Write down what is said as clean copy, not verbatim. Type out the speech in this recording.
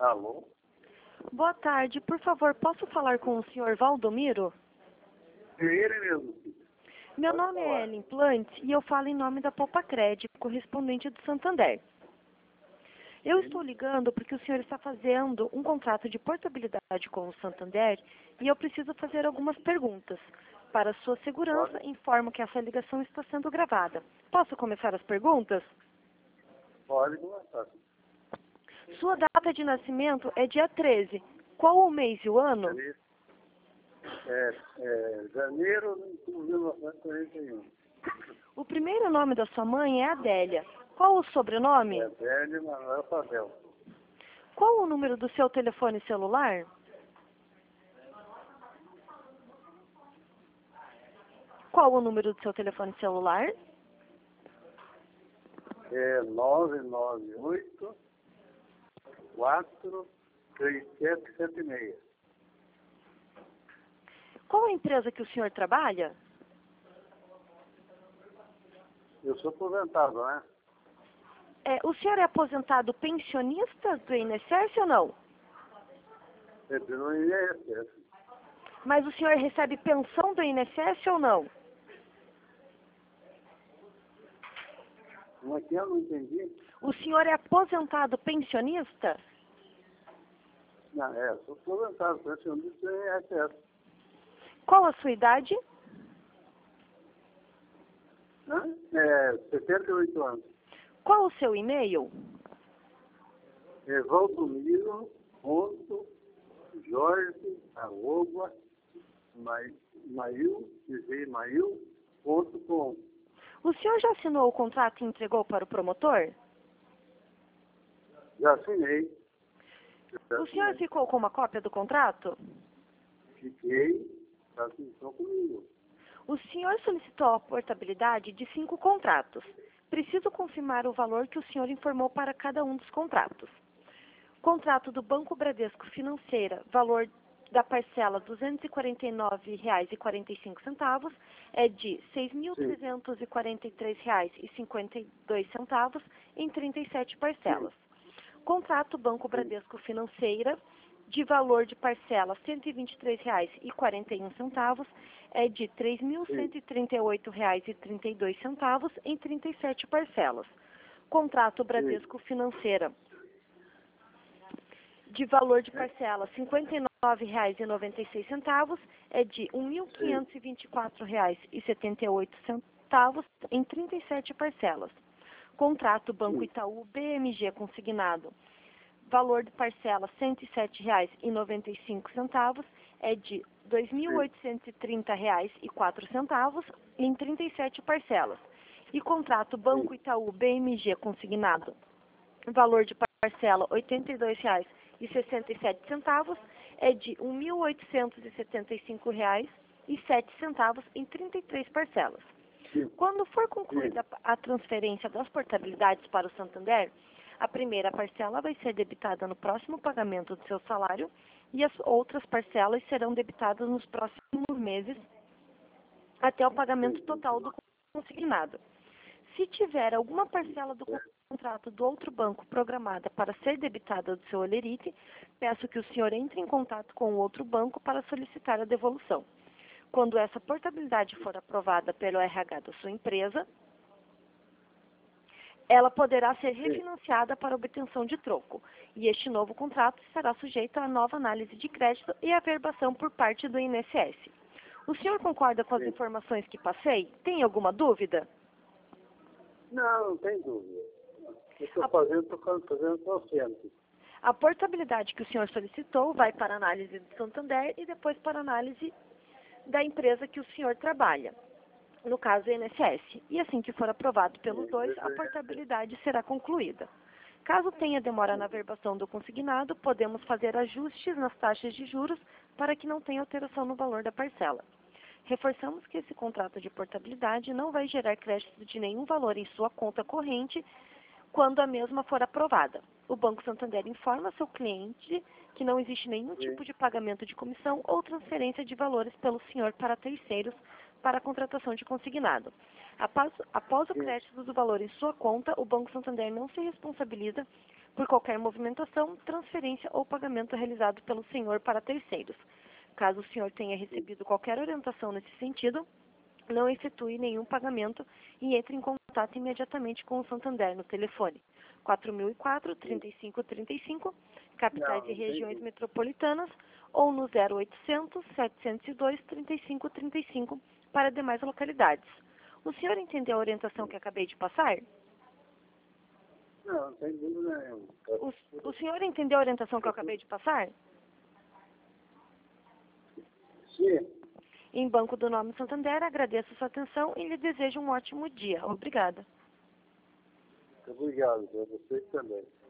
Alô? Boa tarde, por favor, posso falar com o senhor Valdomiro? É ele mesmo. Meu Pode nome falar. é Ellen Plant e eu falo em nome da Poupa Crédito, correspondente do Santander. Eu estou ligando porque o senhor está fazendo um contrato de portabilidade com o Santander e eu preciso fazer algumas perguntas. Para sua segurança, informo que essa ligação está sendo gravada. Posso começar as perguntas? Pode começar. Sua data de nascimento é dia 13. Qual o mês e o ano? Janeiro de 1941. O primeiro nome da sua mãe é Adélia. Qual o sobrenome? É Velho Manuel Pavel. Qual o número do seu telefone celular? Qual o número do seu telefone celular? É 998 43776. Qual a empresa que o senhor trabalha? Eu sou aposentado, né? O senhor é aposentado pensionista do INSS ou não? É pelo INSS. Mas o senhor recebe pensão do INSS ou não? Como é que eu não entendi? O senhor é aposentado pensionista? Não, sou aposentado, pensionista do INSS. Qual a sua idade? 78 anos. Qual o seu e-mail? É valdomiro.jorge@mail.com. O senhor já assinou o contrato e entregou para o promotor? Já assinei. O senhor ficou com uma cópia do contrato? Fiquei, está atenção comigo. O senhor solicitou a portabilidade de 5 contratos. Preciso confirmar o valor que o senhor informou para cada um dos contratos. Contrato do Banco Bradesco Financeira, valor da parcela R$ 249,45 é de R$ 6.343,52 em 37 parcelas. Contrato Banco Bradesco Financeira, de valor de parcela R$ 123,41 é de R$ 3.138,32 em 37 parcelas. Contrato Bradesco Financeira, de valor de parcela R$ 59,96 é de R$ 1.524,78 em 37 parcelas. Contrato Banco Itaú BMG consignado, valor de parcela R$ 107,95 é de R$ 2.830,04 em 37 parcelas. E contrato Banco Itaú BMG consignado, valor de parcela R$ 82,67 é de R$ 1.875,07 em 33 parcelas. Quando for concluída a transferência das portabilidades para o Santander, a primeira parcela vai ser debitada no próximo pagamento do seu salário e as outras parcelas serão debitadas nos próximos meses até o pagamento total do consignado. Se tiver alguma parcela do contrato do outro banco programada para ser debitada do seu holerite, peço que o senhor entre em contato com o outro banco para solicitar a devolução. Quando essa portabilidade for aprovada pelo RH da sua empresa, ela poderá ser refinanciada para obtenção de troco, e este novo contrato estará sujeito a nova análise de crédito e averbação por parte do INSS. O senhor concorda com as informações que passei? Tem alguma dúvida? Não tem dúvida. Eu estou fazendo só sempre. A portabilidade que o senhor solicitou vai para análise do Santander e depois para análise da empresa que o senhor trabalha, no caso o INSS. E assim que for aprovado pelos dois, a portabilidade será concluída. Caso tenha demora na averbação do consignado, podemos fazer ajustes nas taxas de juros para que não tenha alteração no valor da parcela. Reforçamos que esse contrato de portabilidade não vai gerar crédito de nenhum valor em sua conta corrente quando a mesma for aprovada. O Banco Santander informa seu cliente que não existe nenhum tipo de pagamento de comissão ou transferência de valores pelo senhor para terceiros para a contratação de consignado. Após o crédito do valor em sua conta, o Banco Santander não se responsabiliza por qualquer movimentação, transferência ou pagamento realizado pelo senhor para terceiros. Caso o senhor tenha recebido qualquer orientação nesse sentido, não efetue nenhum pagamento e entre em contato imediatamente com o Santander no telefone 4004-3535, capitais e regiões metropolitanas, ou no 0800-702-3535 para demais localidades. O senhor entendeu a orientação que acabei de passar? Não, sem dúvida nenhuma. O senhor entendeu a orientação que eu acabei de passar? Sim. Em Banco do Nome Santander, agradeço sua atenção e lhe desejo um ótimo dia. Obrigada. Obrigado, para vocês também.